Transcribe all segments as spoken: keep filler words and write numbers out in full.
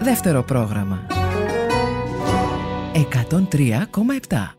Δεύτερο πρόγραμμα εκατόν τρία κόμμα επτά.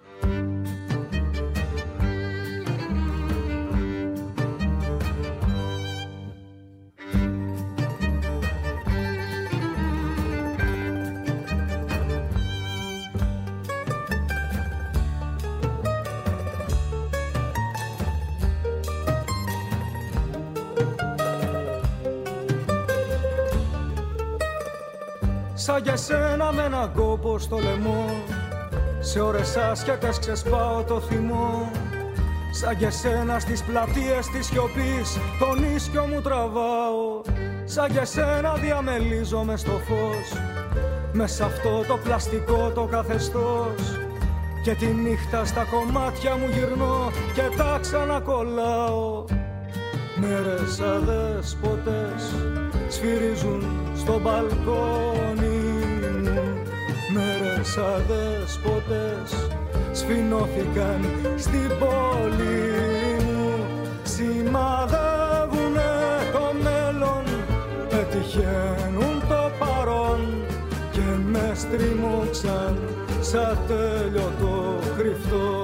Σαν για σένα με έναν κόπο στο λαιμό, σε ώρες άσχετες ξεσπάω το θυμό. Σαν για σένα στις πλατείες της σιωπής τον ίσκιο μου τραβάω. Σαν για σένα διαμελίζομαι στο φως, μες σ' αυτό το πλαστικό το καθεστώς. Και τη νύχτα στα κομμάτια μου γυρνώ και τα ξανακολλάω. Μέρες αδέσποτες σφυρίζουν στο μπαλκόνι μου. Μέρες αδέσποτες σφινώθηκαν στην πόλη μου. Σημαδεύουνε το μέλλον, πετυχαίνουν το παρόν και με στριμώξαν σαν τέλειωτο κρυφτό.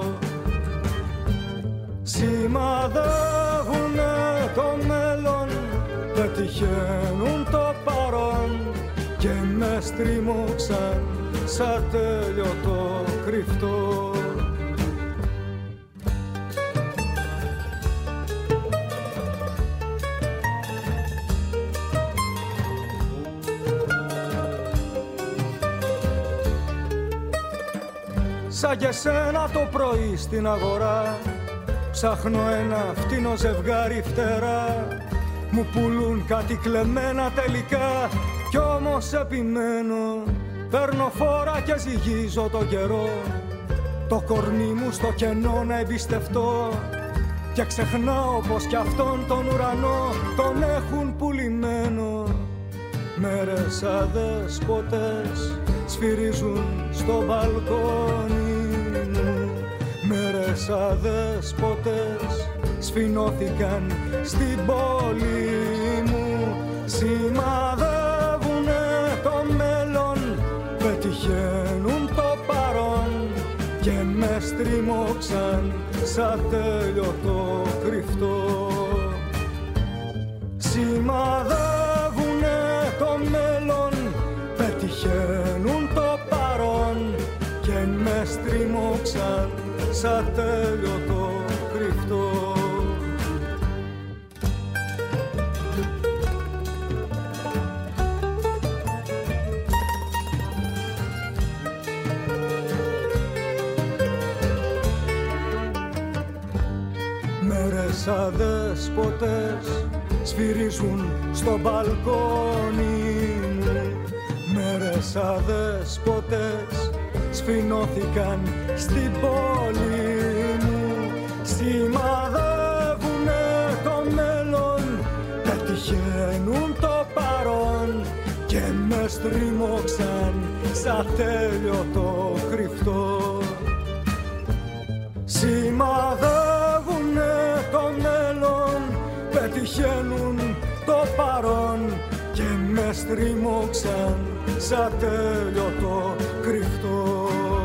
Σημαδεύουνε το μέλλον, πετυχαίνουν το παρόν και με στριμώξαν σαν τέλειωτο κρυφτό. Σαν και σένα το πρωί στην αγορά ψάχνω ένα φτηνό ζευγάρι φτερά. Μου πουλούν κάτι κλεμμένα τελικά κι όμως επιμένω. Παίρνω φόρα και ζυγίζω το καιρό, το κορμί μου στο κενό να εμπιστευτώ. Και ξεχνάω πως κι αυτόν τον ουρανό τον έχουν πουλημένο. Μέρες αδέσποτες σφυρίζουν στο μπαλκόνι μου. Μέρες αδέσποτες σφινώθηκαν στην πόλη μου. Σημαδεύουνε το μέλλον, πετυχαίνουν το παρόν και με στριμώξαν σαν τέλειωτο κρυφτό. Σημαδεύουνε το μέλλον, πετυχαίνουν το παρόν και με στριμώξαν σαν τέλειωτο κρυφτό. Μέρες αδέσποτες σφυρίζουν στο μπαλκόνι μου. Μέρες αδέσποτες σφινώθηκαν στην πόλη μου. Σημαδεύουνε το μέλλον, πετυχαίνουν το παρόν και με στριμώξαν σαν τέλειωτο κρυφτό. Σημαδεύουνε το μέλλον, πετυχαίνουν το παρόν και με στριμώξαν σαν τέλειωτο κρυφτό.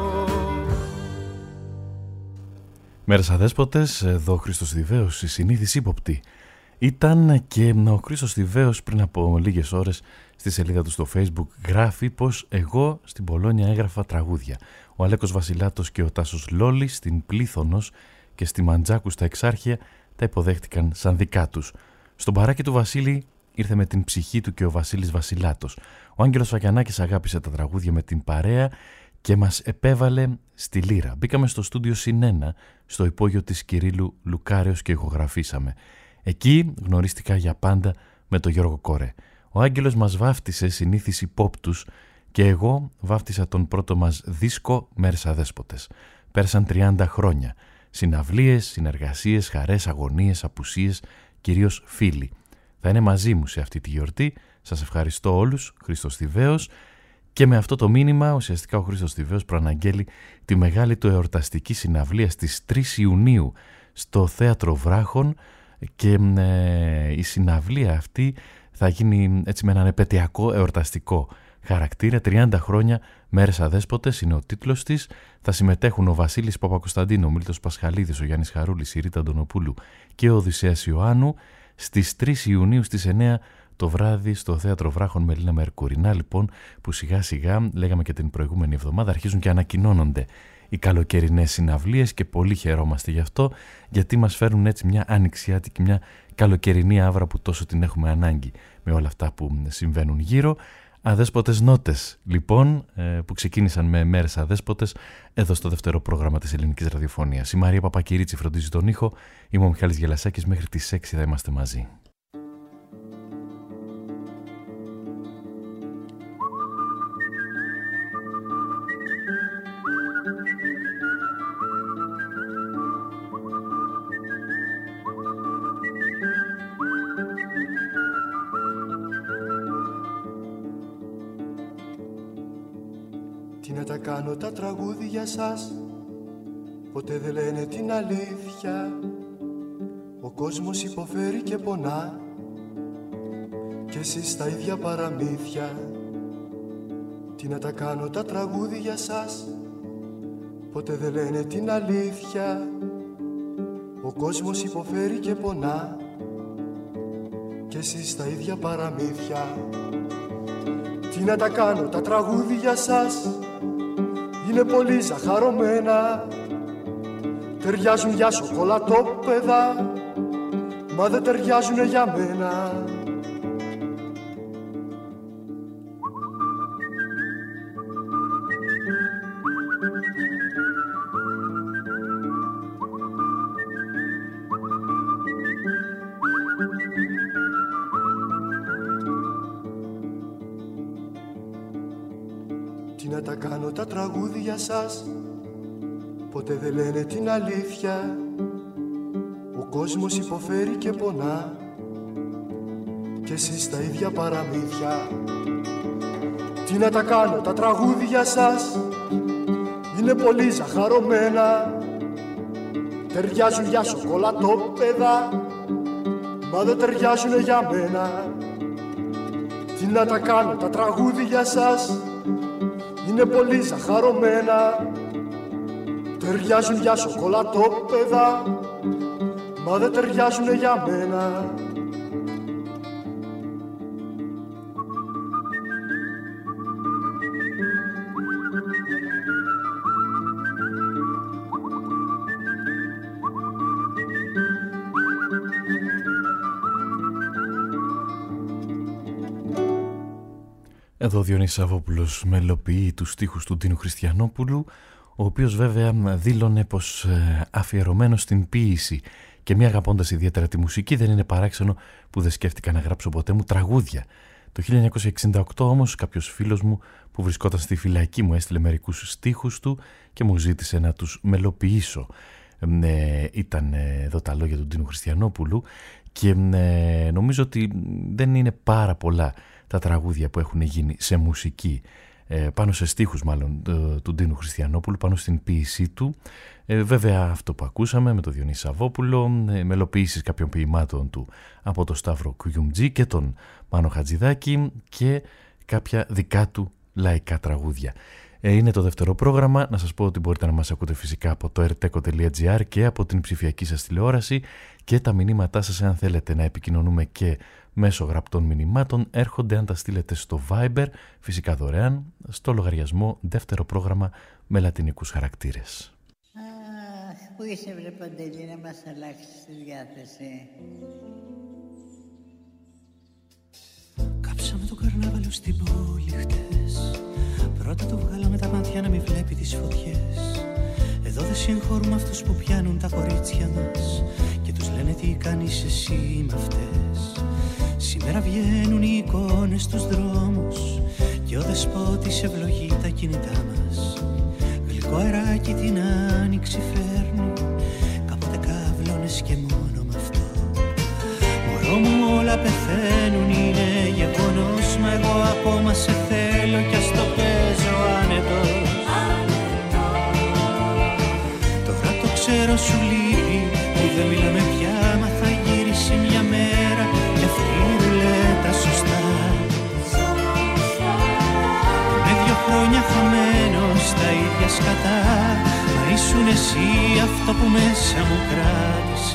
Μέρες αδέσποτες, εδώ ο Χρήστος Θηβαίος, η συνήθις ύποπτη. Ήταν και ο Χρήστος Θηβαίος πριν από λίγες ώρες στη σελίδα του στο Facebook γράφει πως εγώ στην Πολόνια έγραφα τραγούδια. Ο Αλέκος Βασιλάτος και ο Τάσος Λόλης στην Πλήθωνος και στη Μαντζάκου στα Εξάρχεια τα υποδέχτηκαν σαν δικά τους. Στον παράκι του Βασίλη ήρθε με την ψυχή του και ο Βασίλης Βασιλάτος. Ο Άγγελος Φακιανάκης αγάπησε τα τραγούδια με την παρέα και μας επέβαλε στη λύρα. Μπήκαμε στο στούντιο Συνένα, στο υπόγειο της Κυρίλου Λουκάρεως και ηχογραφήσαμε. Εκεί γνωρίστηκα για πάντα με τον Γιώργο Κορέ. Ο Άγγελος μας βάφτισε συνήθις υπόπτους και εγώ βάφτισα τον πρώτο μας δίσκο Μέρες Αδέσποτες. Πέρασαν τριάντα χρόνια. Συναυλίες, συνεργασίες, χαρές, αγωνίες, απουσίες, κυρίως φίλοι. Θα είναι μαζί μου σε αυτή τη γιορτή. Σας ευχαριστώ όλους. Χρήστος Θηβαίος. Και με αυτό το μήνυμα ουσιαστικά ο Χρήστος Θηβαίος προαναγγέλει τη μεγάλη του εορταστική συναυλία στις τρεις Ιουνίου στο Θέατρο Βράχων και ε, η συναυλία αυτή θα γίνει έτσι με έναν επαιτειακό εορταστικό χαρακτήρα. τριάντα χρόνια μέρες αδέσποτες είναι ο τίτλος της. Θα συμμετέχουν ο Βασίλης Παπακοσταντίνου, ο Μίλτος Πασχαλίδης, ο Γιάννης Χαρούλης, η Ρίτα Αντωνοπούλου και ο Οδυσσέας Ιωάννου στις τρεις Ιουνίου στις εννέα το βράδυ στο Θέατρο Βράχων με Λίνα Μερκούρη. Να λοιπόν που σιγά σιγά, λέγαμε και την προηγούμενη εβδομάδα, αρχίζουν και ανακοινώνονται οι καλοκαιρινές συναυλίες και πολύ χαιρόμαστε γι' αυτό, γιατί μας φέρνουν έτσι μια ανοιξιάτικη, μια καλοκαιρινή άβρα που τόσο την έχουμε ανάγκη με όλα αυτά που συμβαίνουν γύρω. Αδέσποτες νότες λοιπόν, που ξεκίνησαν με μέρες αδέσποτες εδώ στο δεύτερο πρόγραμμα της ελληνικής ραδιοφωνίας. Η Μαρία Παπακυρίτσι φροντίζει τον ήχο, είμαι ο Μιχάλης Γελασάκης, μέχρι τις έξι θα είμαστε μαζί. Κάνω τα τραγούδια για σας, ποτέ δεν λένε την αλήθεια. Ο κόσμος υποφέρει και πονά κι εσείς τα ίδια παραμύθια. Τι να τα κάνω τα τραγούδια για σας, ποτέ δεν λένε την αλήθεια. Ο κόσμος υποφέρει και πονά κι εσείς τα ίδια παραμύθια. Τι να τα κάνω τα τραγούδια για σας, είναι πολύ ζαχαρωμένα, ταιριάζουν για σοκολατόπεδα, μα δεν ταιριάζουνε για μένα. Να τα κάνω τα τραγούδια για σας, ποτέ δεν λένε την αλήθεια. Ο κόσμος υποφέρει και πονά κι εσείς τα ίδια παραμύθια. Τι να τα κάνω τα τραγούδια για σας, είναι πολύ ζαχαρωμένα, ταιριάζουν για σοκολατόπεδα, μα δεν ταιριάζουνε για μένα. Τι να τα κάνω τα τραγούδια για σας, είναι πολύ ζαχαρωμένα, ταιριάζουν για σοκολατόπεδα, μα δεν ταιριάζουνε για μένα. Εδώ ο Διονύσης Σαββόπουλος μελοποιεί τους στίχους του Ντίνου Χριστιανόπουλου, ο οποίος βέβαια δήλωνε πως αφιερωμένος στην ποίηση και μη αγαπώντας ιδιαίτερα τη μουσική δεν είναι παράξενο που δεν σκέφτηκα να γράψω ποτέ μου τραγούδια. Το χίλια εννιακόσια εξήντα οκτώ όμως κάποιος φίλος μου που βρισκόταν στη φυλακή μου έστειλε μερικούς στίχους του και μου ζήτησε να τους μελοποιήσω. Ε, ήταν εδώ τα λόγια του Ντίνου Χριστιανόπουλου και ε, νομίζω ότι δεν είναι πάρα πολλά τα τραγούδια που έχουν γίνει σε μουσική, ε, πάνω σε στίχους μάλλον ε, του Ντίνου Χριστιανόπουλου, πάνω στην ποίησή του. Ε, βέβαια αυτό που ακούσαμε με τον Διονύση Σαββόπουλο, ε, μελοποιήσεις κάποιων ποιημάτων του από τον Σταύρο Κουγιουμτζή και τον Μάνο Χατζηδάκη και κάποια δικά του λαϊκά τραγούδια. Ε, είναι το δεύτερο πρόγραμμα. Να σας πω ότι μπορείτε να μας ακούτε φυσικά από το ερτέκο τελεία τζι άρ και από την ψηφιακή σας τηλεόραση, και τα μηνύματά σας, αν θέλετε να επικοινωνούμε και μέσω γραπτών μηνυμάτων, έρχονται αν τα στείλετε στο Viber, φυσικά δωρεάν, στο λογαριασμό δεύτερο πρόγραμμα με λατινικούς χαρακτήρες. Αχ, πού είσαι βρε Παντελή να μας αλλάξεις τη διάθεση. Κάψαμε το καρνάβαλο στην πόλη χτες, πρώτα το βγάλαμε τα μάτια να μην βλέπει τις φωτιές. Εδώ δεν συγχωρούμε αυτούς που πιάνουν τα κορίτσια μας και τους λένε τι κάνεις εσύ με αυτές. Σήμερα βγαίνουν οι εικόνες στους δρόμους και ο δεσπότης ευλογεί τα κινητά μας. Γλυκό αεράκι την άνοιξη φέρνει, κάποτε καύλωνες και μόνο με αυτό. Μωρό μου όλα πεθαίνουν, είναι γεγονός, μα εγώ ακόμα σε θέλω κι ας το παίζω άνετος. Τώρα το ξέρω σου λείπει που δεν μιλάμε πια, μα θα γυρίσει μια μέρα κι αυτή ρουλέτα σωστά. εσύ αυτό που μέσα μου κράτησα.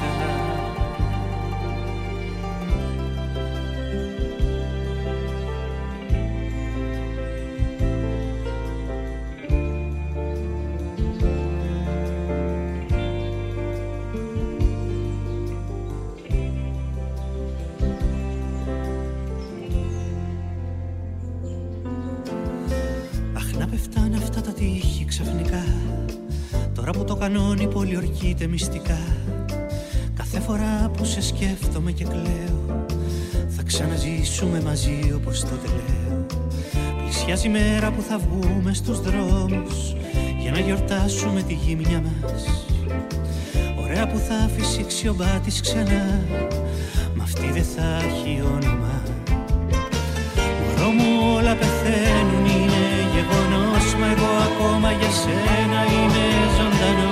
Κανόνι πολιορκείται μυστικά. Κάθε φορά που σε σκέφτομαι και κλαίω, θα ξαναζήσουμε μαζί όπως τότε λέω. Πλησιάζει η μέρα που θα βγούμε στους δρόμους για να γιορτάσουμε τη γύμνια μας. Ωραία που θα φυσήξει ο μπάτης ξανά, μ' αυτή δεν θα έχει όνομα. Μωρό μου όλα πεθαίνουν, είναι γεγονός, μα εγώ ακόμα για σένα είμαι ζωντανός.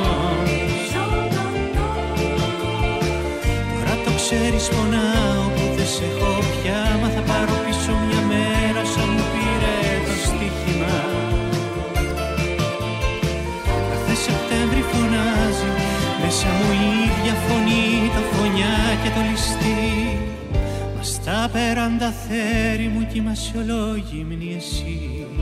Τώρα το ξέρεις, πονάω που δεν σε έχω πια, μα θα πάρω πίσω μια μέρα σαν μου πήρε το στοίχημα. Κάθε Σεπτέμβρη φωνάζει μέσα μου η ίδια φωνή, το φωνιά και το ληστή. Μα στα πέραντα θέρι μου κοιμάσαι ολόγυμνη εσύ.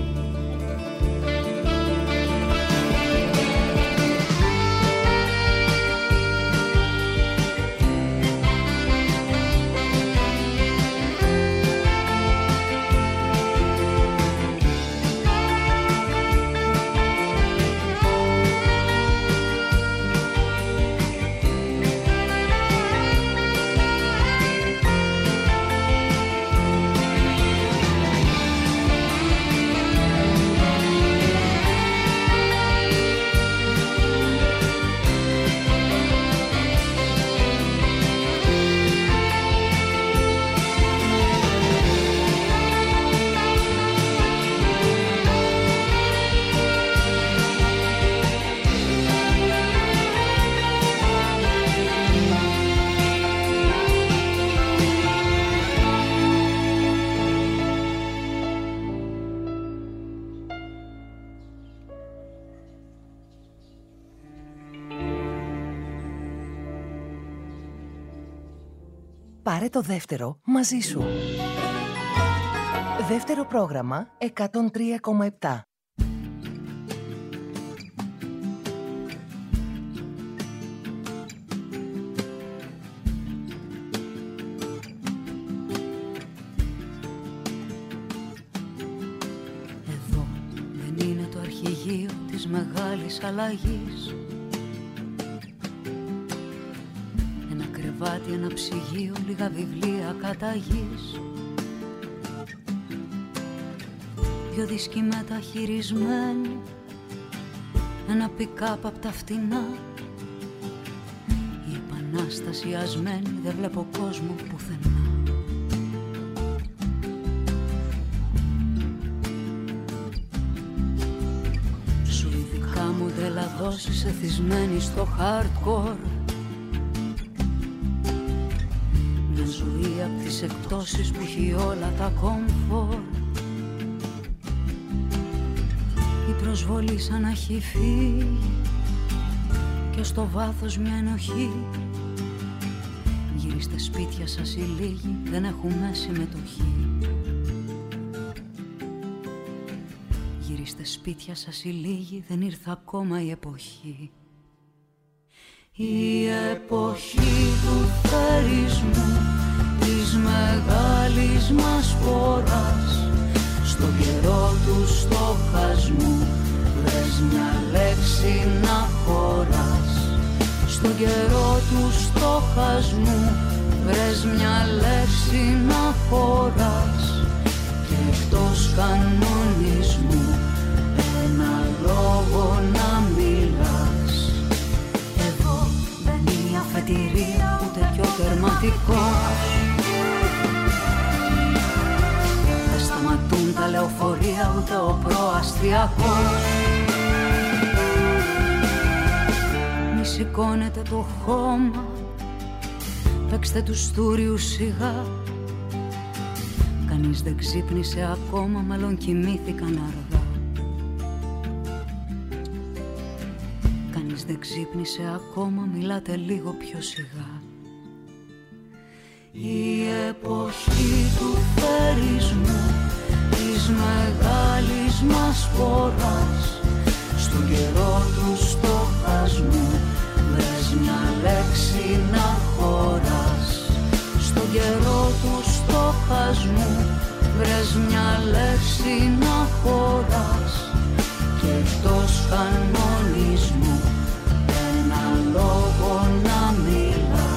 Πάρε το δεύτερο μαζί σου. Δεύτερο πρόγραμμα εκατόν τρία κόμμα επτά. Εδώ δεν είναι το αρχηγείο της μεγάλης αλλαγής. Κρεβάτι, ένα ψυγείο, λίγα βιβλία καταγής. Δυο δίσκοι μεταχειρισμένοι, ένα πικάπ απ' τα φτηνά. Η επανάσταση ασμένη, δεν βλέπω κόσμο πουθενά. Σουηδικά μοντέλα δόσεις εθισμένοι στο hardcore. Ζωή απ' τις εκτόσεις που έχει όλα τα κομφόρ. Η προσβολή σαν να έχει φύγει και στο βάθος μια ενοχή. Γυρίστε σπίτια σας οι λίγοι, δεν έχουμε συμμετοχή. Γυρίστε σπίτια σας οι λίγοι, δεν ήρθε ακόμα η εποχή. Η εποχή του θερισμού, της μεγάλης μας πόρας, στον καιρό του στοχασμού, βρες μια λέξη να χωράς. Στον καιρό του στοχασμού, βρες μια λέξη να χωράς. Και εκτός κανονισμού, ένα λόγο να μιλάς. Εδώ δεν είναι η αφετηρία, ούτε πιο τερματικός. Δεν σταματούν τα λεωφορεία, ούτε ο προαστιακός. Μη σηκώνετε το χώμα, παίξτε τους στούριους σιγά. Κανείς δεν ξύπνησε ακόμα, μάλλον κοιμήθηκαν αργά. κανείς δεν ξύπνησε ακόμα, μιλάτε λίγο πιο σιγά. Η εποχή του θερισμού, της μεγάλης μας ποράς, στον καιρό του στοχασμού, βρες μια λέξη να χωράς. Στον καιρό του στοχασμού, βρες μια λέξη να χωράς. Και εκτός κανονισμού, ένα λόγο να μιλάς.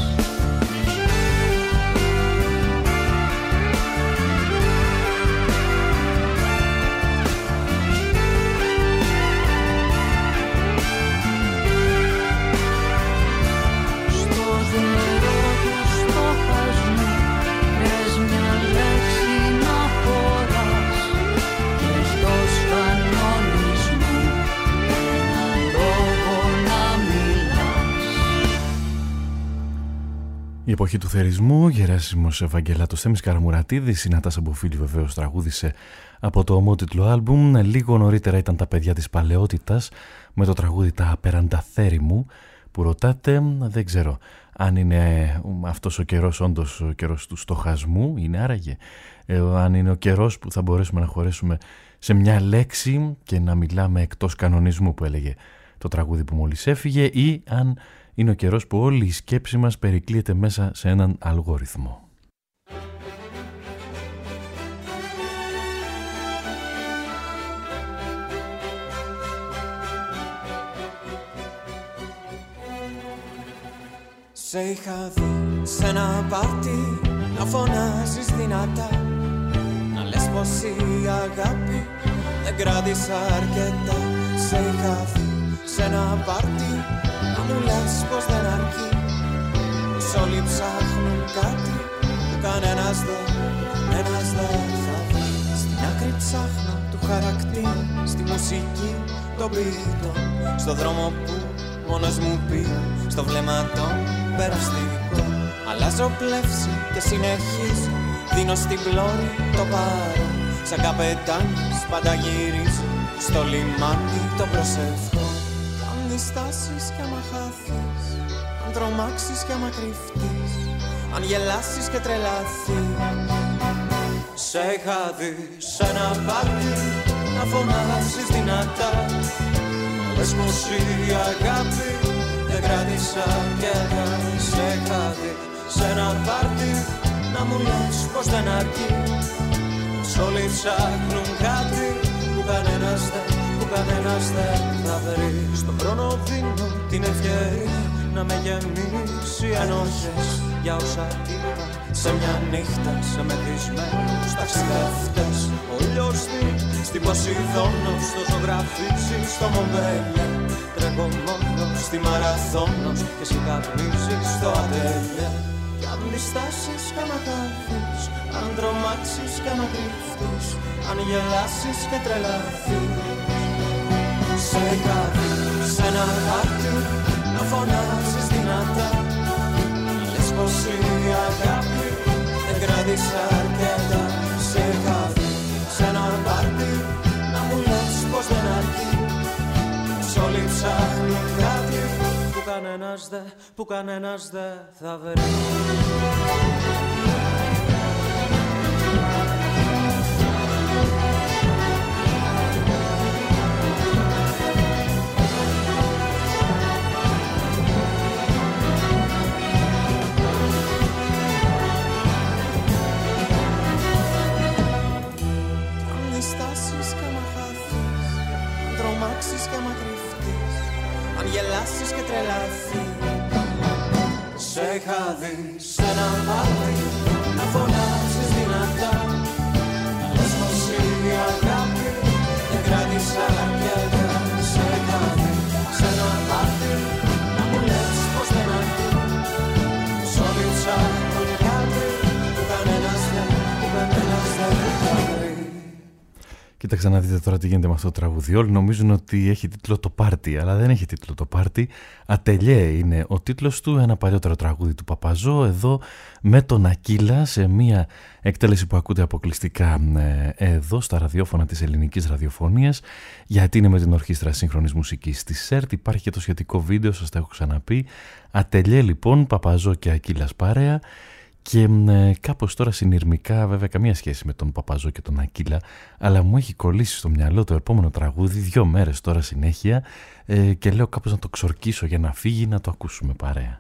Η εποχή του θερισμού, Γεράσιμος Ευαγγελάτος, Θέμης Καραμουρατίδης, η Νατάσα Μποφίλη βεβαίως τραγούδισε από το ομότιτλο άλμπουμ. Λίγο νωρίτερα ήταν τα παιδιά της παλαιότητας με το τραγούδι «Τα απέραντα θέρη μου», που ρωτάτε, δεν ξέρω αν είναι αυτός ο καιρός όντως ο καιρός του στοχασμού, είναι άραγε, ε, αν είναι ο καιρός που θα μπορέσουμε να χωρέσουμε σε μια λέξη και να μιλάμε εκτός κανονισμού, που έλεγε το τραγούδι που μόλις έφυγε, ή αν είναι ο καιρός που όλη η σκέψη μας περικλείεται μέσα σε έναν αλγόριθμο. Σε είχα δει σε ένα πάρτι να φωνάζεις δυνατά, να λες πως η αγάπη δεν κράτησα αρκετά. Σε είχα δει σε ένα πάρτι να μου λες πως δεν αρκεί, πως όλοι ψάχνουν κάτι που κανένας δεν, κανένας δεν θα βρει. Στην άκρη ψάχνω του χαρακτήρα, στη μουσική των ποιητών, στο δρόμο που μόνος μου πήγα, στο βλέμμα των περαστικών. Αλλάζω πλεύση και συνεχίζω, δίνω στην πλώρη το παρόν. Σαν καπετάνιος πάντα γυρίζω στο λιμάνι το προσευχό. Αν διστάσεις κι άμα χάθεις, αν τρομάξεις κι άμα κρυφτείς, αν γελάσεις και τρελαθείς. Σε είχα δει σε ένα πάρτι να φωνάζεις δυνατά, να λες πως η αγάπη δεν κράτησα αρκετά. Σε είχα δει σε ένα πάρτι να μου λες πως δεν αρκεί, πως όλοι ψάχνουν κάτι που κανένας δεν, που κανένας δεν θα βρει. Στον χρόνο δίνω την ευκαιρία να με γεμίσει ενόχες για όσα είπα σε μια νύχτα, σε μεθυσμένους ταξιδευτές. Ο ήλιος δει στην Ποσειδόνο, στο ζωγραφίζει στο Μομπέλια. Τρέχω μόνος στη Μαραθώνος και εσύ καπνίζεις στο Ατέλια. Κι αν διστάσεις κι άμα χάθεις, αν τρομάξεις κι άμα κρυφτείς, αν γελάσεις και τρελαθείς. Σε είχα δει σε ένα χάρτη να φωνάζεις δυνατά, να λες πως η αγάπη δεν κράτησα αρκετά. Σε είχα δει σε ένα πάρτι να μου λες πως δεν αρκεί, πως όλοι ψάχνουν κάτι που κανένας δε, που κανένας δε θα βρει. Αν γελάσεις και τρελαθείς. Σε είχα δει σε ένα πάρτι να φωνάζεις δυνατά, να λες πως η αγάπη δεν κράτησα αρκετά. Σε είχα δει σε ένα πάρτι να μου λες πως δεν αρκεί, πως όλοι ψάχνουν κάτι που κανένας δεν, που κανένας δεν θα βρει. Κοίταξα να δείτε τώρα τι γίνεται με αυτό το τραγούδι. Όλοι νομίζουν ότι έχει τίτλο το πάρτι, αλλά δεν έχει τίτλο το πάρτι. Ατελιέ είναι ο τίτλος του, ένα παλιότερο τραγούδι του Παπαζό, εδώ με τον Ακύλα, σε μια εκτέλεση που ακούτε αποκλειστικά εδώ στα ραδιόφωνα της ελληνικής ραδιοφωνίας, γιατί είναι με την Ορχήστρα Σύγχρονης Μουσικής της ΣΕΡΤ. Υπάρχει και το σχετικό βίντεο, σας τα έχω ξαναπεί. Ατελιέ λοιπόν, Παπαζό και Ακύλας παρέα. Και ε, κάπως τώρα συνειρμικά, βέβαια καμία σχέση με τον Παπαζό και τον Ακύλα, αλλά μου έχει κολλήσει στο μυαλό το επόμενο τραγούδι δύο μέρες τώρα συνέχεια ε, και λέω κάπως να το ξορκίσω για να φύγει, να το ακούσουμε παρέα.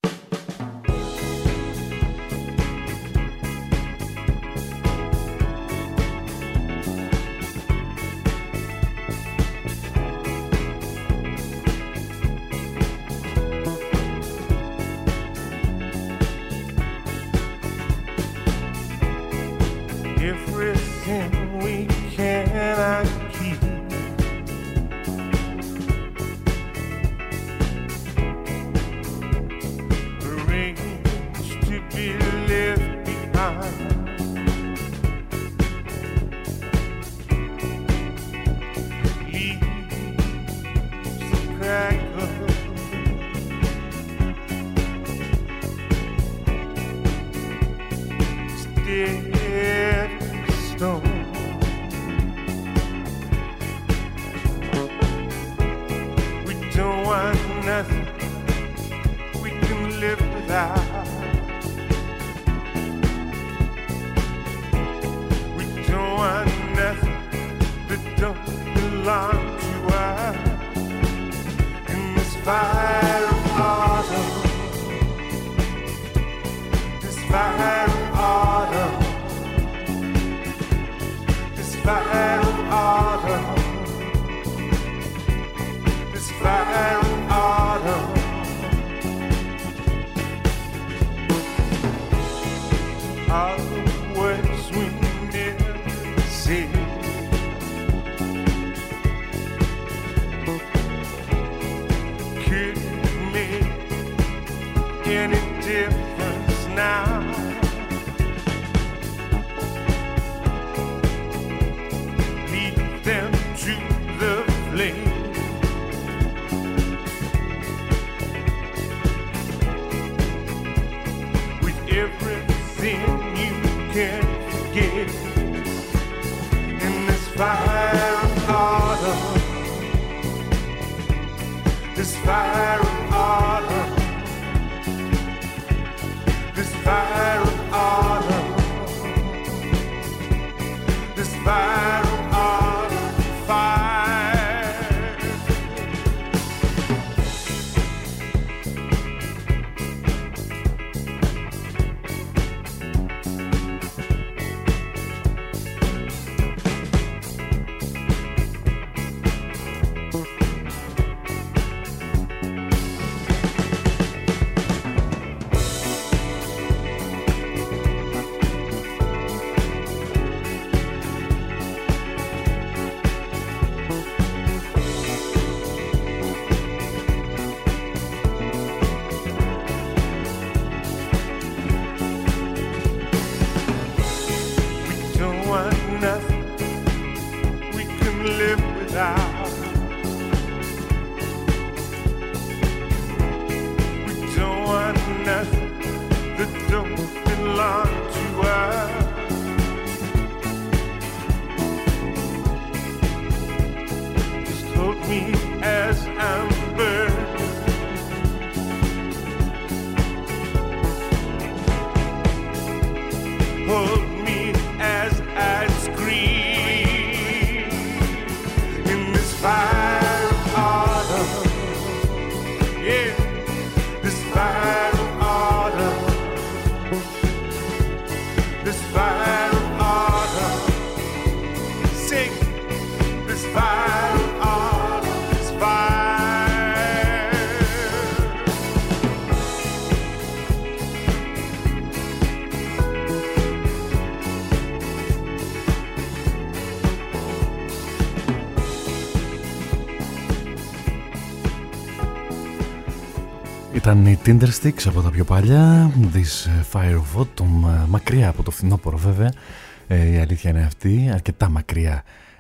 Ήταν οι Tindersticks από τα πιο παλιά, This Fire of Autumn, μακριά από το φθινόπωρο βέβαια, ε, η αλήθεια είναι αυτή, αρκετά μακριά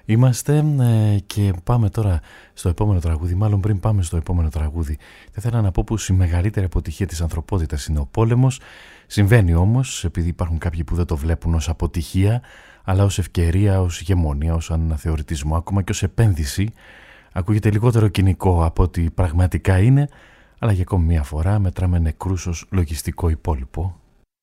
Είμαστε ε, και πάμε τώρα στο επόμενο τραγούδι. Μάλλον πριν πάμε στο επόμενο τραγούδι, θα ήθελα να πω πως η μεγαλύτερη αποτυχία της ανθρωπότητας είναι ο πόλεμος. Συμβαίνει όμως, επειδή υπάρχουν κάποιοι που δεν το βλέπουν ως αποτυχία, αλλά ως ευκαιρία, ως ηγεμονία, ως αναθεωρητισμό, ακόμα και ως επένδυση. Ακούγεται λιγότερο κοινικό από ό,τι πραγματικά είναι, αλλά για ακόμη μία φορά μετράμε νεκρούς ως λογιστικό υπόλοιπο.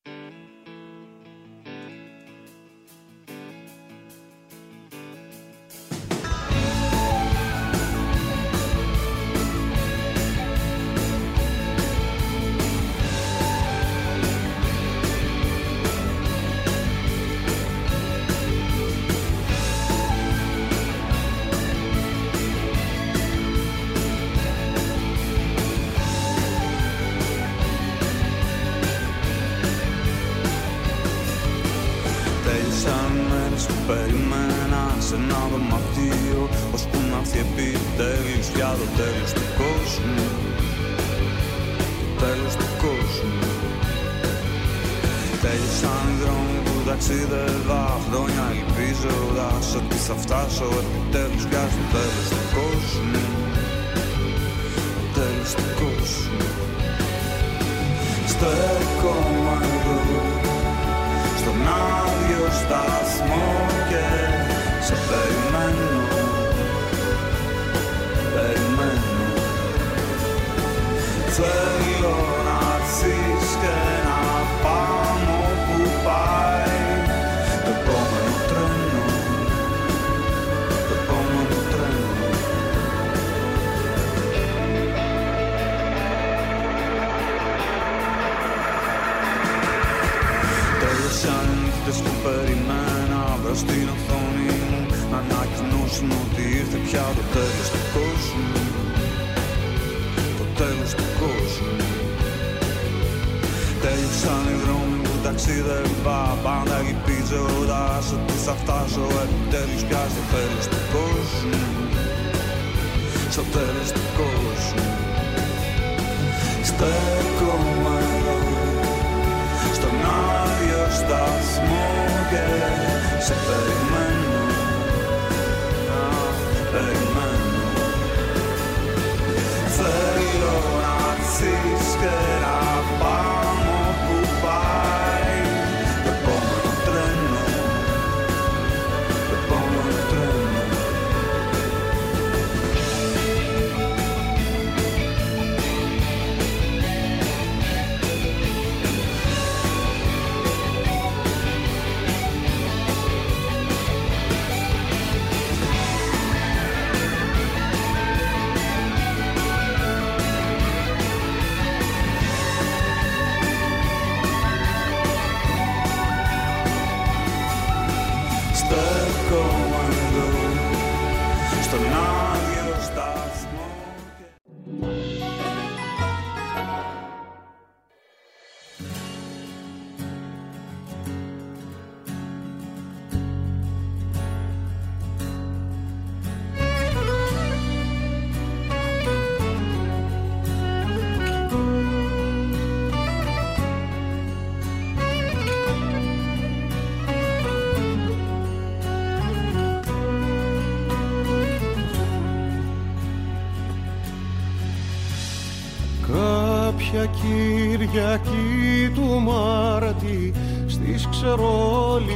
Κυριακή του Μάρτη στις ξερολιθιές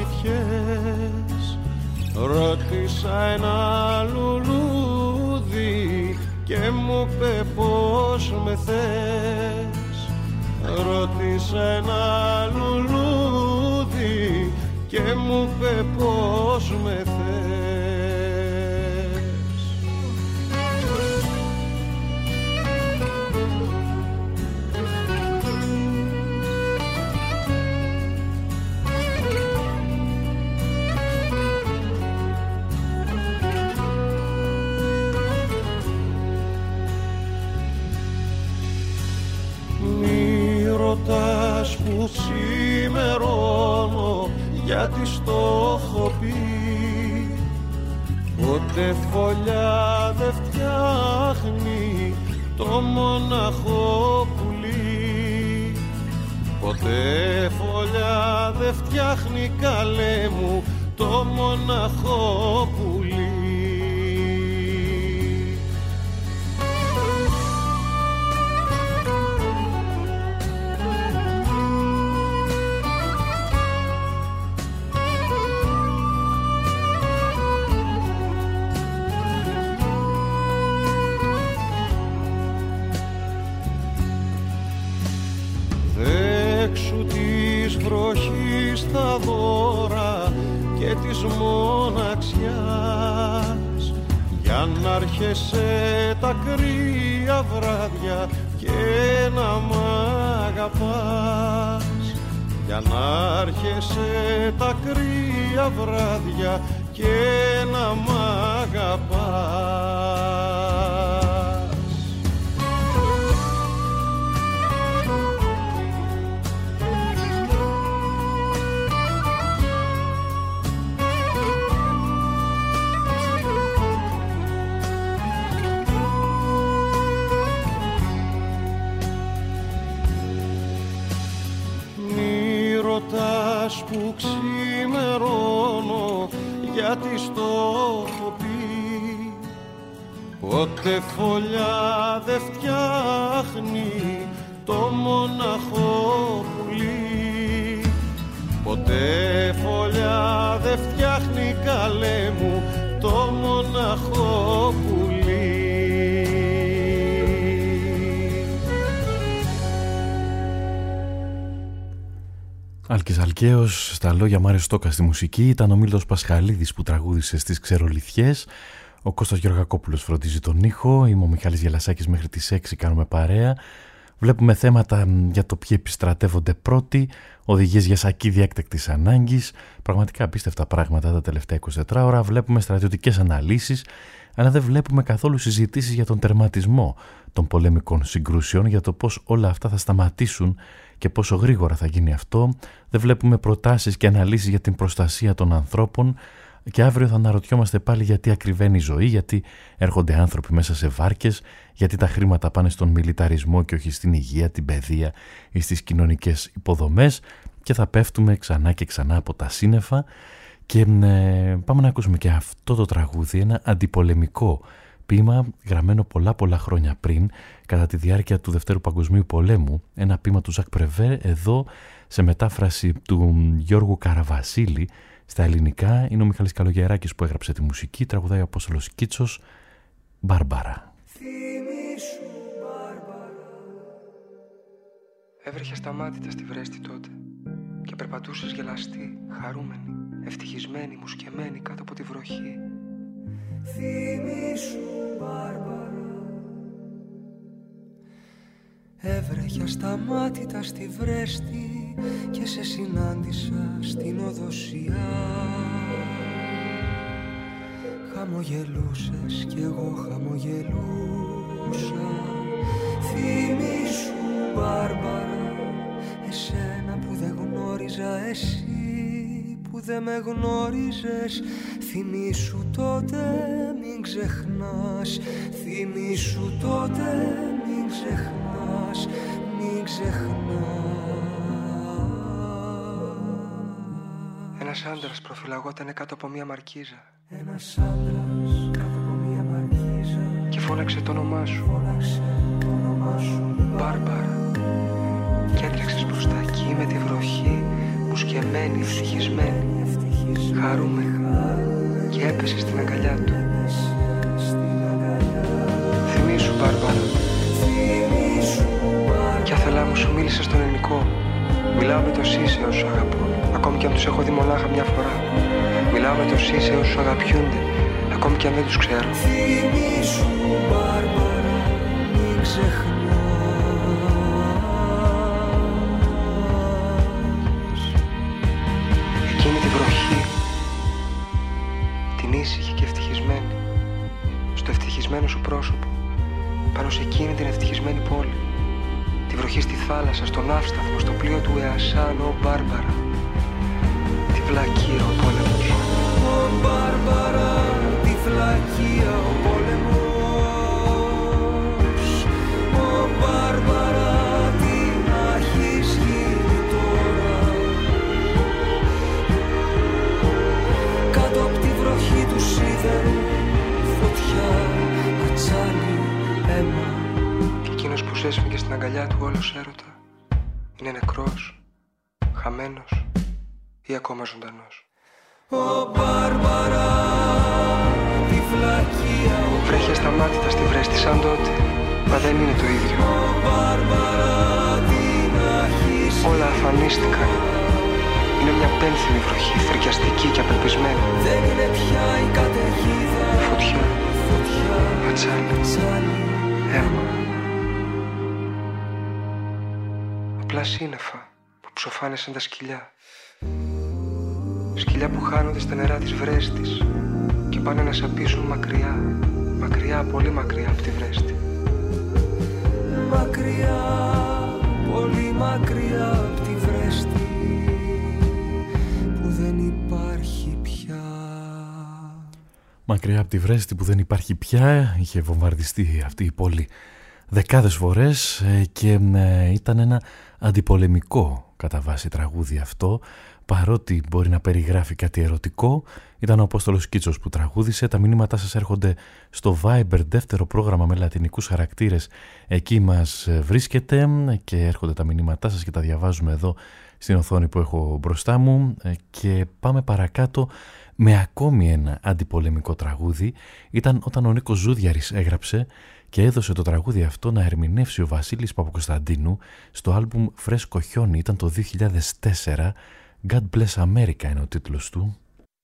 ρώτησα ένα λουλούδι και μου είπε πως με θες. Ρώτησα ένα λουλούδι και μου είπε πως με θες. Που σημερώνω γιατί στο έχω πει, ποτέ φωλιά δεν φτιάχνει το μοναχό πουλί. Ποτέ φωλιά δεν φτιάχνει καλέ μου το μοναχό πουλί. βροχή στα δώρα και της μοναξιάς, για να έρχεσαι τα κρύα βράδια και να μ' αγαπάς, για να έρχεσαι τα κρύα βράδια και να μ' αγαπάς. Που ξημερώνω γιατί στο έχω πει, ποτέ φωλιά δε φτιάχνει το μοναχό πουλί, ποτέ φωλιά δε φτιάχνει καλέ μου το μοναχό πουλί. Άλκης Αλκαίος, στα λόγια Μάριος Στόκα, στη μουσική ήταν ο Μίλτος Πασχαλίδης που τραγούδισε στις Ξερολιθιές. Ο Κώστας Γεωργακόπουλος φροντίζει τον ήχο. Είμαι ο Μιχάλης Γελασάκης, μέχρι τις έξι κάνουμε παρέα. Βλέπουμε θέματα για το ποιοι επιστρατεύονται πρώτοι, οδηγίες για σακίδια έκτακτης ανάγκης. Πραγματικά απίστευτα πράγματα τα τελευταία είκοσι τέσσερις ώρα. Βλέπουμε στρατιωτικές αναλύσεις, αλλά δεν βλέπουμε καθόλου συζητήσεις για τον τερματισμό των πολεμικών συγκρούσεων, για το πώς όλα αυτά θα σταματήσουν και πόσο γρήγορα θα γίνει αυτό. Δεν βλέπουμε προτάσεις και αναλύσεις για την προστασία των ανθρώπων, και αύριο θα αναρωτιόμαστε πάλι γιατί ακριβένει η ζωή, γιατί έρχονται άνθρωποι μέσα σε βάρκες, γιατί τα χρήματα πάνε στον μιλιταρισμό και όχι στην υγεία, την παιδεία ή στις κοινωνικές υποδομές, και θα πέφτουμε ξανά και ξανά από τα σύννεφα. Και ε, πάμε να ακούσουμε και αυτό το τραγούδι, ένα αντιπολεμικό ποίημα γραμμένο πολλά πολλά χρόνια πριν, κατά τη διάρκεια του Δευτέρου Παγκοσμίου Πολέμου, ένα ποίημα του Ζακ Πρεβέ, εδώ σε μετάφραση του Γιώργου Καραβασίλη. Στα ελληνικά είναι ο Μιχάλης Καλογεράκης που έγραψε τη μουσική, τραγουδάει ο Απόστολος Κίτσος, Μπάρμπαρα. Θυμήσου, Μπάρμπαρα. Έβρεχε ασταμάτητα στη Βρέστη τότε και περπατούσες γελαστή, χαρούμενη, ευτυχισμένη, μουσκεμένη κάτω από τη βροχή. Θυμήσου, Μπάρμπαρα. Έβρεχε ασταμάτητα στη Βρέστη και σε συνάντησα στην οδοσιά. Χαμογελούσες κι εγώ χαμογελούσα. Θυμήσου, Μπάρμπαρα, εσένα που δεν γνώριζα, εσύ που δεν με γνώριζες. Θυμήσου τότε, μην ξεχνάς. Θυμήσου τότε, μην ξεχνάς. Μην ξεχνάς. Ένας άντρας προφυλαγότανε κάτω από μια μαρκίζα. Ένας άντρας κάτω από μια μαρκίζα. Και φώναξε το όνομά σου. Φώναξε το όνομά σου, Μπάρμπαρα. Και έτρεξες μπροστά εκεί με τη βροχή, μουσκεμένη, ευτυχισμένη, χαρούμενη, και έπεσε στην αγκαλιά του. Θυμήσου, Μπάρμπαρα. Κι άθελά μου σου μίλησε στον ελληνικό. Μιλάω με το εσύ σε όσους αγαπώ, ακόμη κι αν τους έχω δει μονάχα μια φορά. Μιλάω με το εσύ σε όσους αγαπιούνται, ακόμη κι αν δεν τους ξέρω. Θυμήσου, Μπάρμπαρα, μην ξεχνάς. Εκείνη τη βροχή, την ήσυχη και ευτυχισμένη, στο ευτυχισμένο σου πρόσωπο, πάνω σε εκείνη την ευτυχισμένη πόλη. Τη βροχή στη θάλασσα, στον ναύσταθμο, στο πλοίο του Εασάν, ο Μπάρμπαρα. Τη βλακεία ο πόλεμος. Ο Μπάρμπαρα, τη βλακεία ο πόλεμος. Ο Μπάρμπαρα, τι να έχεις γίνει τώρα. Κάτω απ' τη βροχή του σίδερου, φωτιά, ατσάλι, αίμα. Εκείνος που σέσφυγε στην αγκαλιά του όλος έρωτα είναι νεκρός, χαμένος ή ακόμα ζωντανός. Ο Μπάρμπαρα, τη βλακεία. Βρέχει ασταμάτητα στη Βρέστη σαν τότε, μα δεν είναι το ίδιο. Ο Μπάρμπαρα, τι να έχεις. Όλα αφανίστηκαν, Είναι μια πένθυμη βροχή, φρικιαστική και απελπισμένη. Δεν είναι πια η καταιγίδα. Φωτιά, φωτιά, ματσάλι, αίμα. Απλά σύννεφα που ψοφάνεσαν τα σκυλιά. Σκυλιά που χάνονται στα νερά της Βρέστης και πάνε να σαπίσουν μακριά, μακριά, πολύ μακριά από τη Βρέστη. Μακριά, πολύ μακριά από τη Βρέστη που δεν υπάρχει πια. Μακριά από τη Βρέστη που δεν υπάρχει πια, είχε βομβαρδιστεί αυτή η πόλη δεκάδες φορές και ήταν ένα αντιπολεμικό κατά βάση τραγούδι αυτό. Παρότι μπορεί να περιγράφει κάτι ερωτικό, ήταν ο Απόστολος Κίτσος που τραγούδισε. Τα μηνύματά σας έρχονται στο Viber, δεύτερο πρόγραμμα με λατινικούς χαρακτήρες. Εκεί μας βρίσκεται και έρχονται τα μηνύματά σας και τα διαβάζουμε εδώ στην οθόνη που έχω μπροστά μου. Και πάμε παρακάτω με ακόμη ένα αντιπολεμικό τραγούδι. Ήταν όταν ο Νίκος Ζούδιαρης έγραψε και έδωσε το τραγούδι αυτό να ερμηνεύσει ο Βασίλης Παπακοσταντίνου στο άλμπουμ Φρέσκο Χιόνι. Ήταν το δύο χιλιάδες τέσσερα. God Bless America είναι ο τίτλος του.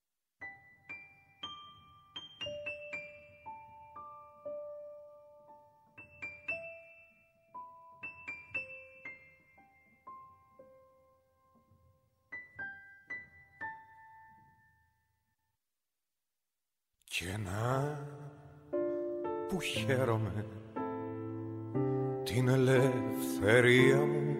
Και να που χαίρομαι την ελευθερία μου,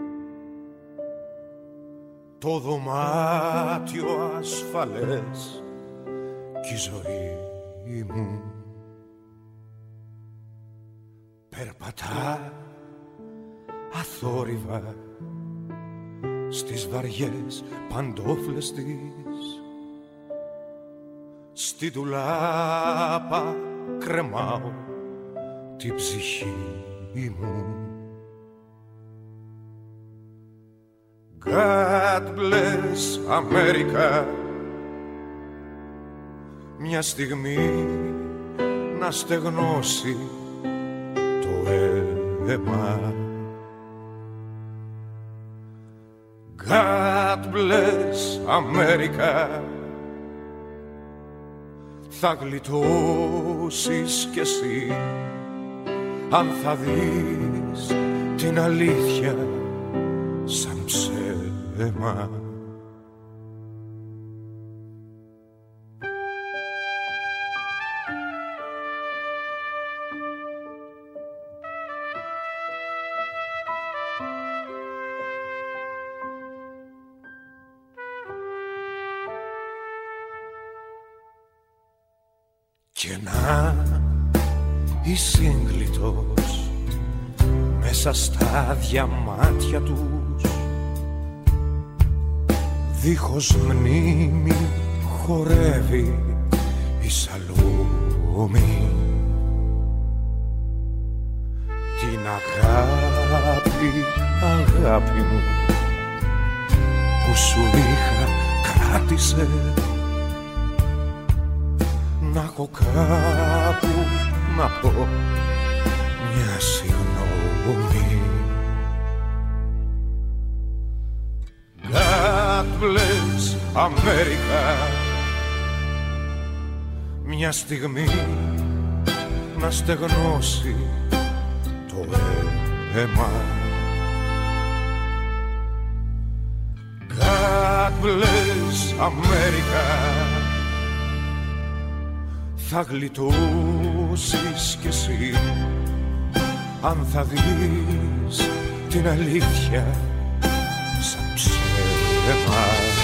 το δωμάτιο ασφαλές κι η ζωή μου περπατά αθόρυβα στις βαριές παντόφλες της. Στη ντουλάπα κρεμάω την ψυχή μου. God bless America. Μια στιγμή να στεγνώσει το αίμα. God bless America. Θα γλιτώσεις κι εσύ αν θα δεις την αλήθεια σαν ψέμα. Και να είσαι έγκλητος μέσα στα διαμάτια τους, δίχως μνήμη χορεύει η Σαλόμη. Την αγάπη, αγάπη μου που σου είχα κράτησε, να έχω κάπου να πω μια συγγνώμη. God bless America. Μια στιγμή να στεγνώσει το αίμα. God bless America. Θα γλιτώσεις κι εσύ αν θα δεις την αλήθεια σαν ψέμα.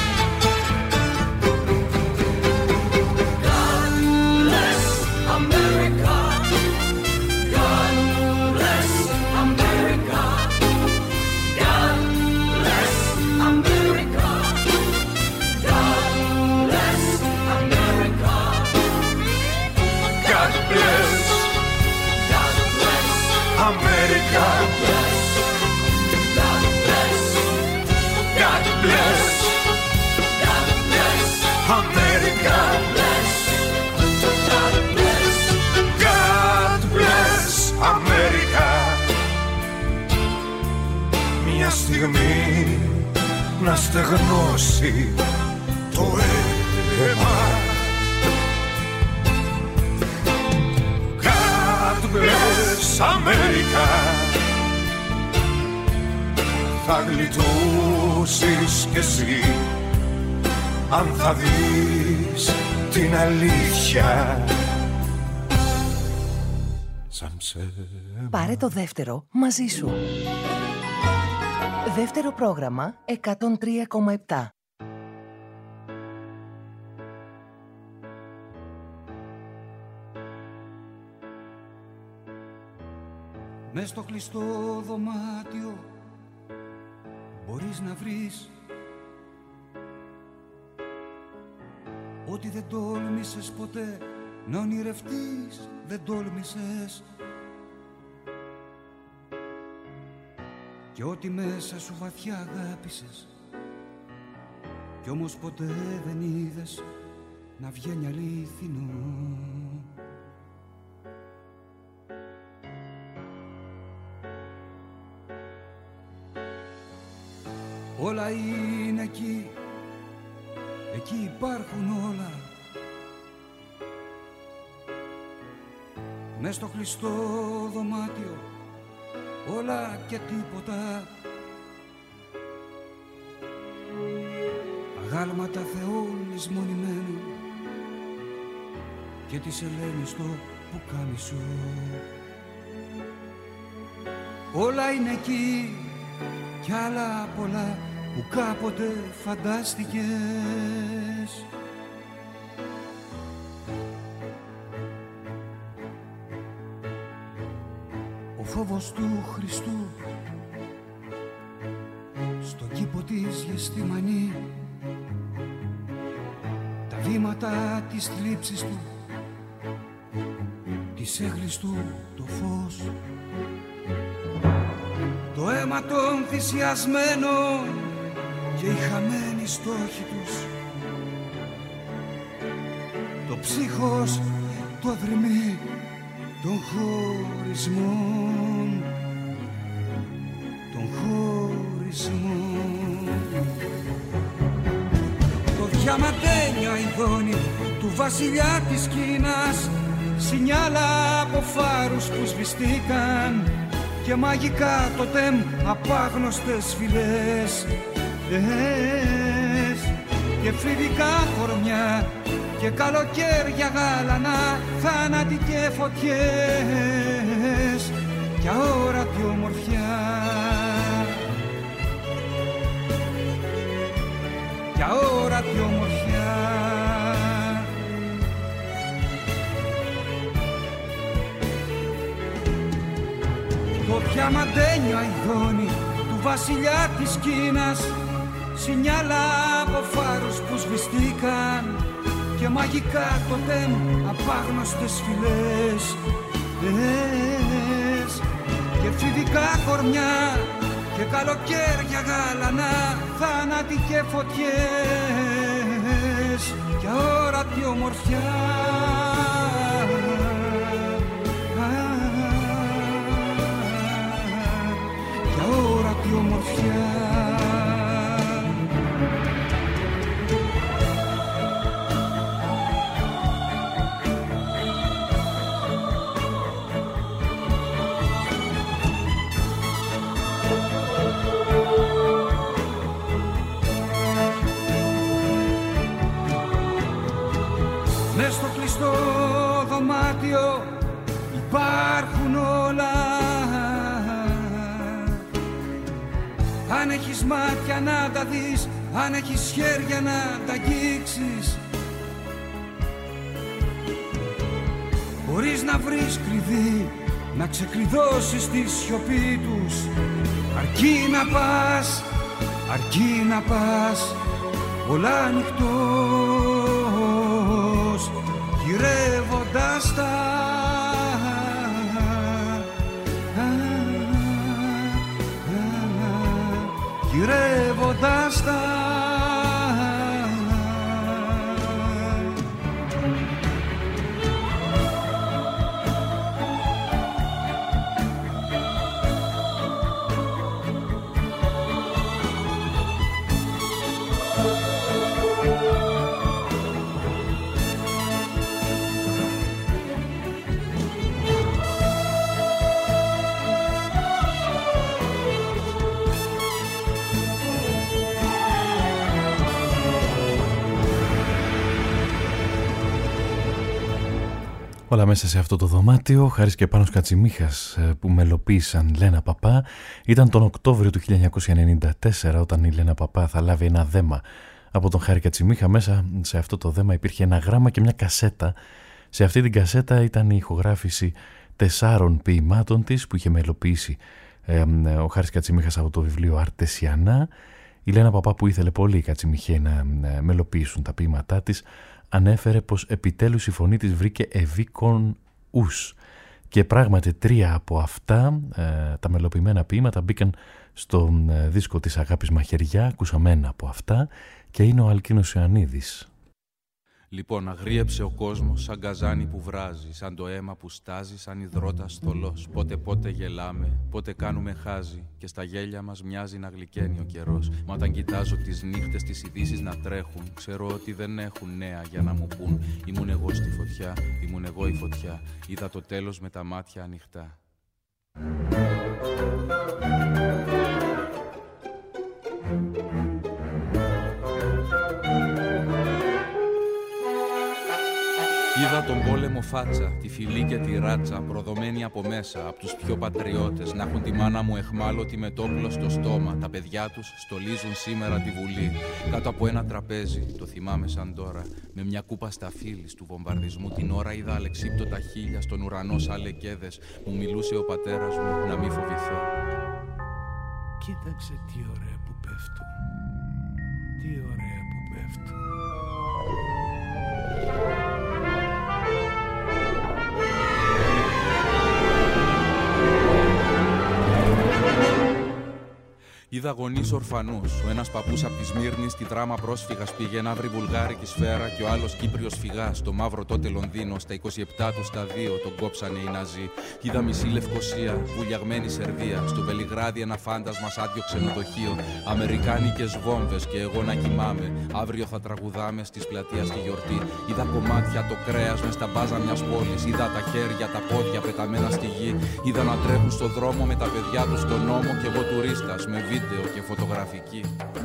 God bless America. God bless America. God bless America. God bless America. God bless, God bless America. God bless, God bless, στεγνώσει το αίμα. God bless America, θα γλιτώσεις κι εσύ αν θα δεις την αλήθεια. Πάρε το δεύτερο μαζί σου. Δεύτερο πρόγραμμα εκατόν τρία κόμμα επτά. Μες στο κλειστό δωμάτιο μπορείς να βρεις ό,τι δεν τόλμησες ποτέ να ονειρευτείς, δεν τόλμησες, και ό,τι μέσα σου βαθιά αγάπησες κι όμως ποτέ δεν είδες να βγαίνει αλήθινο. Όλα είναι εκεί, εκεί υπάρχουν όλα. Μες στο κλειστό δωμάτιο όλα και τίποτα. Αγάλματα θεών λησμονημένου και της Ελένης στο πουκάμισο. Όλα είναι εκεί κι άλλα πολλά που κάποτε φαντάστηκες. Ο φόβος του Χριστού στον κήπο της Γεστημανή, τα βήματα της θλίψης του, της έγκλης του το φως, το αίμα των θυσιασμένων και οι χαμένοι στόχοι τους, το ψύχος του αδρυμή των χωρισμών, των χωρισμών. Το διαμαντένιο αηδόνι του βασιλιά της Κίνας, σινιάλα από φάρους που σβηστήκαν και μαγικά τοτέμ απάγνωστες φυλές, και φρυδικά χορμιά και καλοκαίρια γάλανα, θάνατοι και φωτιές κι αόρατη ομορφιά, κι αόρατη ομορφιά. Το διαμαντένιο αηδόνι του βασιλιά της Κίνας, σινιάλα από φάρους που σβηστήκαν και μαγικά τοτέμ απάγνωστες φυλές, και φοιτικά κορμιά και καλοκαίρια γάλανα, θάνατοι και φωτιές και αόρατη ομορφιά. Και αόρατη ομορφιά. Μες στο κλειστό δωμάτιο υπάρχουν όλα. Αν έχεις μάτια να τα δεις, αν έχεις χέρια να τα αγγίξεις, μπορείς να βρεις κλειδί, να ξεκλειδώσεις τη σιωπή τους. Αρκεί να πας, αρκεί να πας, πολλά ανοιχτός, γυρεύοντας τα, γυρεύοντας τα. Όλα μέσα σε αυτό το δωμάτιο, Χάρης και Πάνος Κατσιμίχας που μελοποίησαν Λένα Παπά. Ήταν τον Οκτώβριο του χίλια εννιακόσια ενενήντα τέσσερα όταν η Λένα Παπά θα λάβει ένα δέμα από τον Χάρη Κατσιμίχα. Μέσα σε αυτό το δέμα υπήρχε ένα γράμμα και μια κασέτα. Σε αυτή την κασέτα ήταν η ηχογράφηση τεσσάρων ποιημάτων της που είχε μελοποιήσει ε, ο Χάρης Κατσιμίχας από το βιβλίο Αρτεσιανά. Η Λένα Παπά, που ήθελε πολύ οι Κατσιμιχαίοι να μελοποιήσουν τα ποίηματά της, ανέφερε πως επιτέλους η φωνή της βρήκε ευήκον ους. Και πράγματι τρία από αυτά, ε, τα μελοποιημένα ποίηματα, μπήκαν στο ε, δίσκο της Αγάπης Μαχαιριά. Ακούσαμε ένα από αυτά και είναι ο Αλκίνος Ιωαννίδης. Λοιπόν, αγρίεψε ο κόσμος σαν γκαζάνι που βράζει, σαν το αίμα που στάζει, σαν υδρότας θολός. Πότε πότε γελάμε, πότε κάνουμε χάζι και στα γέλια μας μοιάζει να γλυκαίνει ο καιρός. Μα όταν κοιτάζω τις νύχτες, τις ειδήσεις να τρέχουν, ξέρω ότι δεν έχουν νέα για να μου πούν. Ήμουν εγώ στη φωτιά, ήμουν εγώ η φωτιά, είδα το τέλος με τα μάτια ανοιχτά. Είδα τον πόλεμο φάτσα, τη φυλή και τη ράτσα, προδομένη από μέσα, από τους πιο πατριώτες, να έχουν τη μάνα μου εχμάλωτη με το όπλο στο στόμα. Τα παιδιά τους στολίζουν σήμερα τη Βουλή, κάτω από ένα τραπέζι, το θυμάμαι σαν τώρα, με μια κούπα σταφύλης του βομβαρδισμού. Την ώρα είδα αλεξίπτωτα χείλια στον ουρανό σαν λεκέδες, μου μιλούσε ο πατέρας μου να μη φοβηθώ. Κοίταξε τι ωραία που πέφτουν, τι ωραία που πέφτουν. Είδα γονείς ορφανούς. Ο ένας παππούς απ' τη Σμύρνη στη δράμα πρόσφυγας πήγε να βρει βουλγάρικη σφαίρα και ο άλλος Κύπριος φυγάς. Στο μαύρο τότε Λονδίνο, στα είκοσι επτά του στα δύο τον κόψανε οι Ναζί. Είδα μισή Λευκοσία, βουλιαγμένη Σερβία. Στο Βελιγράδι ένα φάντασμα σ' άδειο ξενοδοχείο. Αμερικάνικες βόμβες και εγώ να κοιμάμαι. Αύριο θα τραγουδάμε στις πλατείας τη γιορτή. Είδα κομμάτια το κρέας μες στα μπάζα μιας πόλης. Είδα τα χέρια, τα πόδια πεταμένα στη γη. Είδα να τρέχουν στο δρόμο με τα παιδιά τους στον νόμο κι εγώ τουρίστας με βίντεο και φωτογραφική.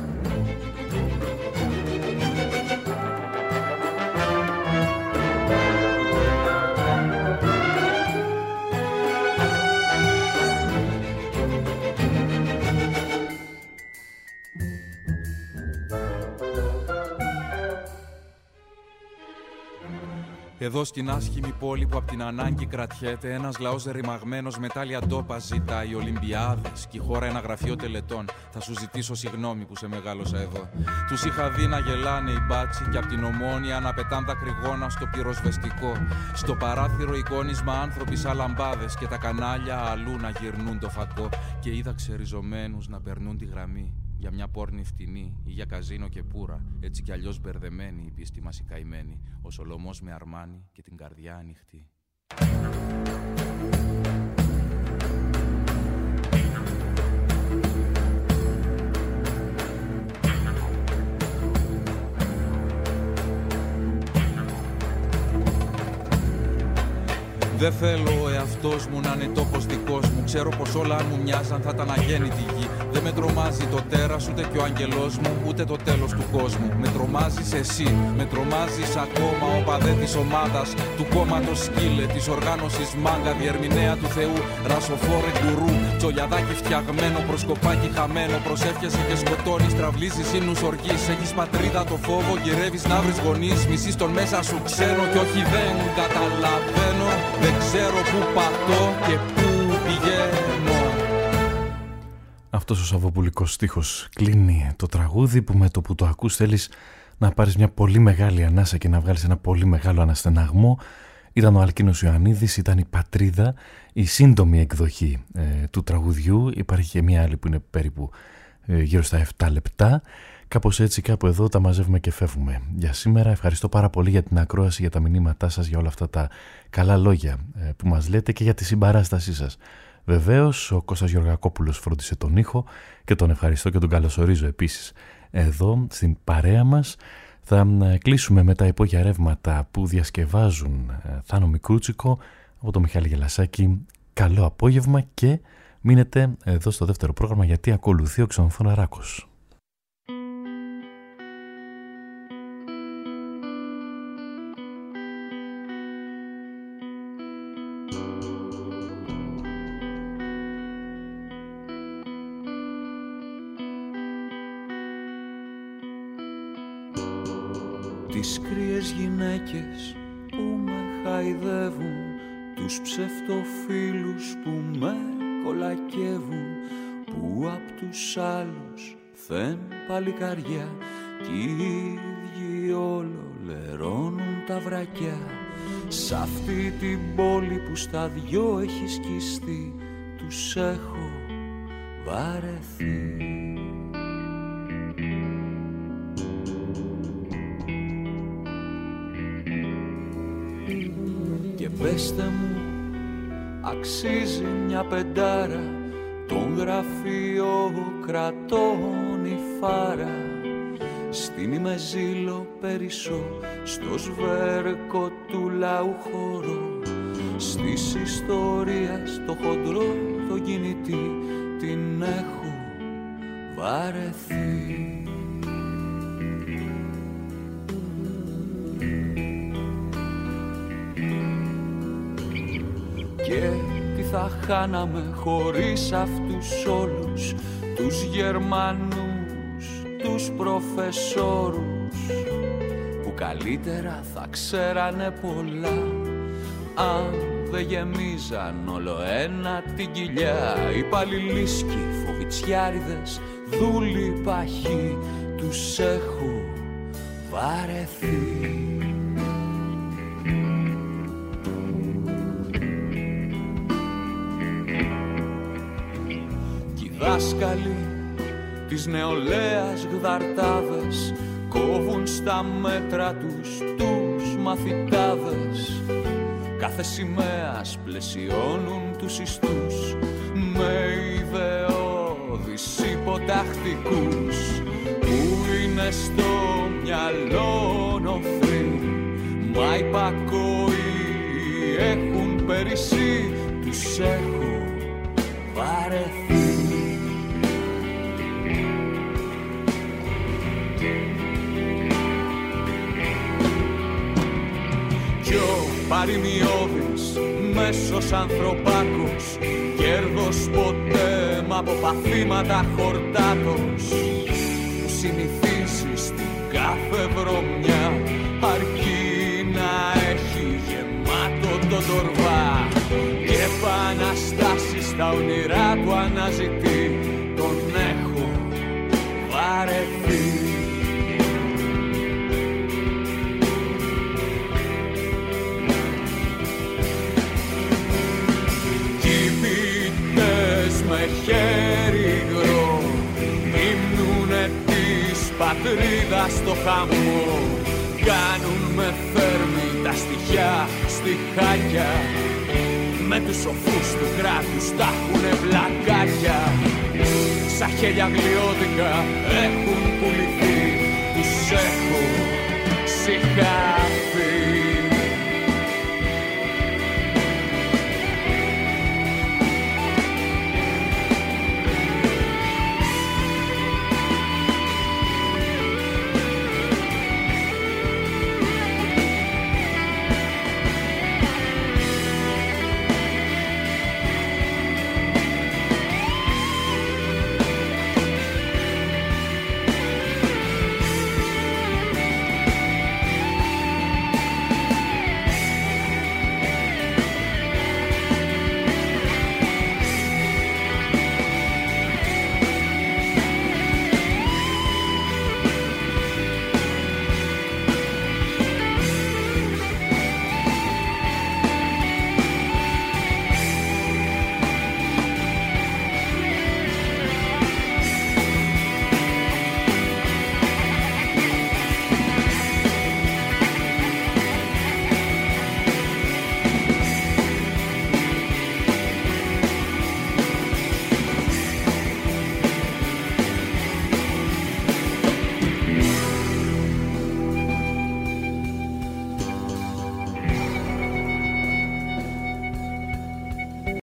Εδώ στην άσχημη πόλη που απ' την ανάγκη κρατιέται, ένας λαός ρημαγμένος με τάλια ντόπα ζητάει Ολυμπιάδες και η χώρα ένα γραφείο τελετών. Θα σου ζητήσω συγγνώμη που σε μεγάλωσα εδώ. Τους είχα δει να γελάνε οι μπάτσι και απ' την Ομόνια να πετάν δακρυγόνα στο πυροσβεστικό. Στο παράθυρο εικόνισμα άνθρωποι σαν λαμπάδες και τα κανάλια αλλού να γυρνούν το φακό. Και είδα ξεριζωμένους να περνούν τη γραμμή. Για μια πόρνη φτηνή ή για καζίνο και πουρα. Έτσι κι αλλιώς μπερδεμένη η πίστη μας η καημένη. Ο Σολομός με αρμάνι και την καρδιά ανοιχτή. Δεν θέλω ο εαυτός μου να είναι τόπος δικός μου. Ξέρω πως όλα αν μου μοιάζαν θα ήταν αγέννητη γη. Δεν με τρομάζει το τέρας ούτε και ο αγγελός μου, ούτε το τέλος του κόσμου. Με τρομάζεις εσύ, με τρομάζεις ακόμα ο παδέ της ομάδας, του κόμματος σκύλε, της οργάνωσης μάγκα, διερμηνέα του Θεού, ρασοφόρε γκουρού. Τσολιαδάκι φτιαγμένο, προσκοπάκι χαμένο. Προσεύχεσαι και σκοτώνεις, τραυλίζεις ύμνους οργής. Έχεις πατρίδα το φόβο, γυρεύεις να βρεις γονείς. Μισείς τον μέσα σου ξένο κι όχι δεν καταλαβαίνω. Δεν ξέρω πού πατώ και πού πηγαίνω. Αυτός ο σαββοπουλικός στίχος κλείνει το τραγούδι που με το που το ακούς θέλεις να πάρεις μια πολύ μεγάλη ανάσα και να βγάλεις ένα πολύ μεγάλο αναστεναγμό. Ήταν ο Αλκίνος Ιωαννίδης, ήταν η Πατρίδα, η σύντομη εκδοχή ε, του τραγουδιού. Υπάρχει και μια άλλη που είναι περίπου ε, γύρω στα επτά λεπτά. Κάπως έτσι, κάπου εδώ τα μαζεύουμε και φεύγουμε. Για σήμερα ευχαριστώ πάρα πολύ για την ακρόαση, για τα μηνύματά σας, για όλα αυτά τα καλά λόγια ε, που μας λέτε και για τη συμπαράστασή σας. Βεβαίως, ο Κώστας Γεωργακόπουλος φρόντισε τον ήχο και τον ευχαριστώ και τον καλωσορίζω επίσης εδώ στην παρέα μας. Θα κλείσουμε με τα υπόγεια ρεύματα που διασκευάζουν Θάνο Μικρούτσικο από τον Μιχάλη Γελασάκη. Καλό απόγευμα και μείνετε εδώ στο δεύτερο πρόγραμμα γιατί ακολουθεί ο Ξενοφωναράκος. Τις κρύες γυναίκες που με χαϊδεύουν, τους ψευτοφίλους που με κολακεύουν, που απ' τους άλλους θεν παλικαριά κι οι ίδιοι όλο λερώνουν τα βρακιά. Σ' αυτή την πόλη που στα δυο έχει σκιστεί, τους έχω βαρεθεί. Και πέστε μου, αξίζει μια πεντάρα τον γραφείο κρατών η φάρα, στην ημεζήλο περισσό, στο σβέρκο του λαού χώρο, στις ιστορίες το χοντρό το κινητή, την έχω βαρεθεί. Και τι θα χάναμε χωρίς αυτούς όλους τους Γερμανούς, τους προφεσόρους, που καλύτερα θα ξέρανε πολλά αν δεν γεμίζαν όλο ένα την κοιλιά. Οι παλιλίσκοι, φοβιτσιάριδες, δούλοι παχοί, τους έχω βαρεθεί. Δάσκαλοι της νεολαίας γδαρτάδες κόβουν στα μέτρα τους τους μαθητάδες. Κάθε σημαίας πλαισιώνουν τους ιστούς με ιδεώδεις υποτακτικούς που είναι στο μυαλό νοφροί, μα υπακόοι έχουν περισσεί, τους έχω βαρεθεί. Παρημιώδης, μέσος ανθρωπάκος, κέρδος ποτέ μ' από παθήματα χορτάτος, που συνηθίζει στην κάθε βρωμιά, αρκεί να έχει γεμάτο το τορβά και επαναστάσεις στα όνειρά του αναζητεί, τον έχω βαρεθεί. Με χέρι υγρό υμνούνε της πατρίδας το χαμό, κάνουν με θέρμη τα στοιχιά στιχάκια, με τους σοφούς του κράτους τα έχουνε πλακάκια. Σαν χέλια γλιώδικα έχουν πουληθεί, τους έχω σιγά.